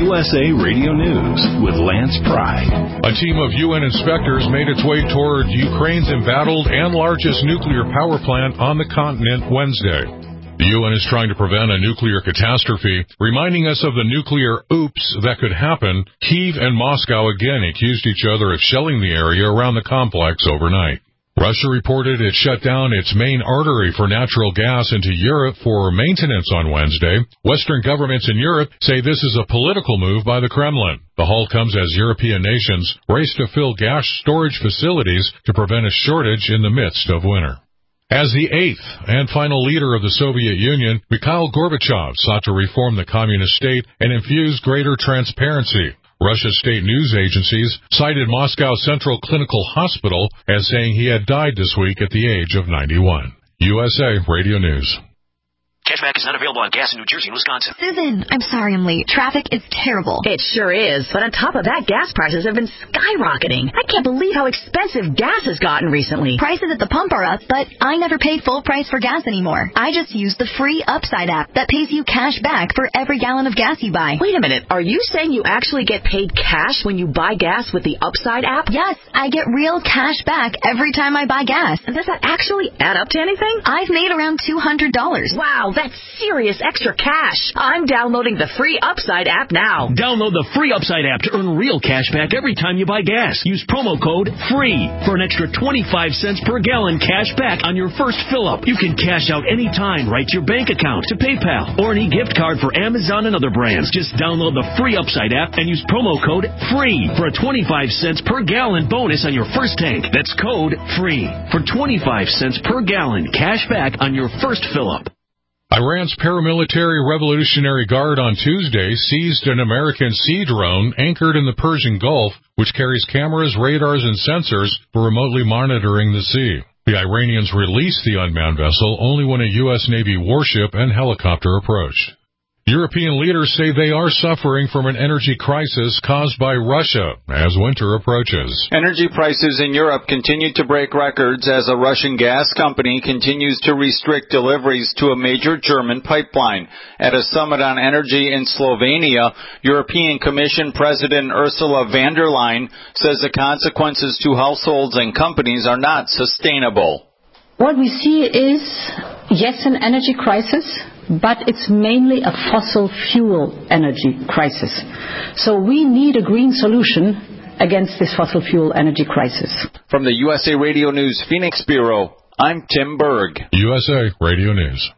USA Radio News with Lance Pry. A team of UN inspectors made its way toward Ukraine's embattled and largest nuclear power plant on the continent Wednesday. The UN is trying to prevent a nuclear catastrophe, reminding us of the nuclear oops that could happen. Kyiv and Moscow again accused each other of shelling the area around the complex overnight. Russia reported it shut down its main artery for natural gas into Europe for maintenance on Wednesday. Western governments in Europe say this is a political move by the Kremlin. The halt comes as European nations race to fill gas storage facilities to prevent a shortage in the midst of winter. As the eighth and final leader of the Soviet Union, Mikhail Gorbachev sought to reform the communist state and infuse greater transparency. Russia's state news agencies cited Moscow Central Clinical Hospital as saying he had died this week at the age of 91. USA Radio News. Cashback is not available on gas in New Jersey and Wisconsin. Susan, I'm sorry I'm late. Traffic is terrible. It sure is. But on top of that, gas prices have been skyrocketing. I can't believe how expensive gas has gotten recently. Prices at the pump are up, but I never pay full price for gas anymore. I just use the free Upside app that pays you cash back for every gallon of gas you buy. Wait a minute. Are you saying you actually get paid cash when you buy gas with the Upside app? Yes, I get real cash back every time I buy gas. And does that actually add up to anything? I've made around $200. Wow, that's serious extra cash. I'm downloading the free Upside app now. Download the free Upside app to earn real cash back every time you buy gas. Use promo code FREE for an extra 25 cents per gallon cash back on your first fill-up. You can cash out anytime right to your bank account, to PayPal, or any gift card for Amazon and other brands. Just download the free Upside app and use promo code FREE for a 25 cents per gallon bonus on your first tank. That's code FREE for 25 cents per gallon cash back on your first fill-up. Iran's paramilitary Revolutionary Guard on Tuesday seized an American sea drone anchored in the Persian Gulf, which carries cameras, radars, and sensors for remotely monitoring the sea. The Iranians released the unmanned vessel only when a U.S. Navy warship and helicopter approached. European leaders say they are suffering from an energy crisis caused by Russia as winter approaches. Energy prices in Europe continue to break records as a Russian gas company continues to restrict deliveries to a major German pipeline. At a summit on energy in Slovenia, European Commission President Ursula von der Leyen says the consequences to households and companies are not sustainable. What we see is, yes, an energy crisis, but it's mainly a fossil fuel energy crisis. So we need a green solution against this fossil fuel energy crisis. From the USA Radio News Phoenix Bureau, I'm Tim Berg. USA Radio News.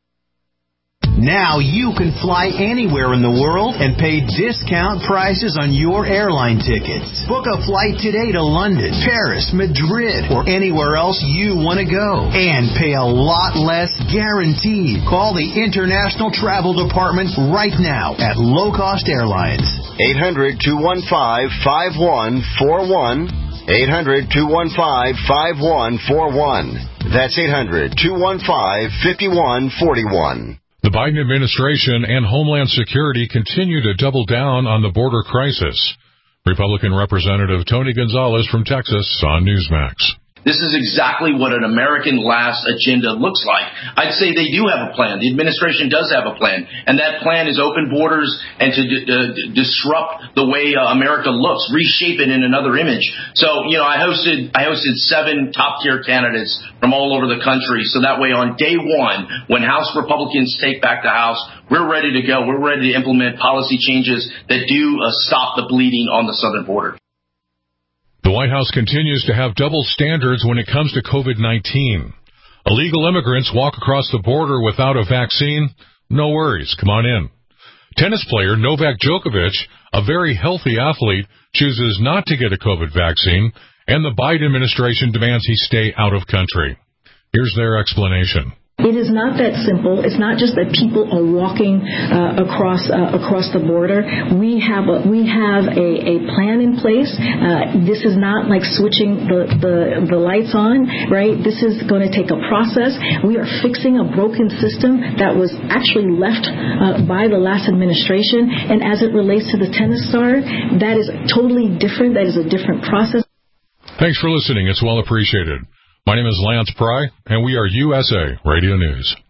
Now you can fly anywhere in the world and pay discount prices on your airline tickets. Book a flight today to London, Paris, Madrid, or anywhere else you want to go. And pay a lot less guaranteed. Call the International Travel Department right now at Low Cost Airlines. 800-215-5141. 800-215-5141. That's 800-215-5141. The Biden administration and Homeland Security continue to double down on the border crisis. Republican Representative Tony Gonzalez from Texas on Newsmax. This is exactly what an American last agenda looks like. I'd say they do have a plan. The administration does have a plan, and that plan is open borders and to disrupt the way America looks, reshape it in another image. So, I hosted 7 top-tier candidates from all over the country. So that way, on day one, when House Republicans take back the House, we're ready to go. We're ready to implement policy changes that do stop the bleeding on the southern border. The White House continues to have double standards when it comes to COVID-19. Illegal immigrants walk across the border without a vaccine. No worries. Come on in. Tennis player Novak Djokovic, a very healthy athlete, chooses not to get a COVID vaccine, and the Biden administration demands he stay out of country. Here's their explanation. It is not that simple. It's not just that people are walking across the border. We have a plan in place. This is not like switching the lights on, right? This is going to take a process. We are fixing a broken system that was actually left by the last administration. And as it relates to the tennis star, that is totally different. That is a different process. Thanks for listening. It's well appreciated. My name is Lance Pry, and we are USA Radio News.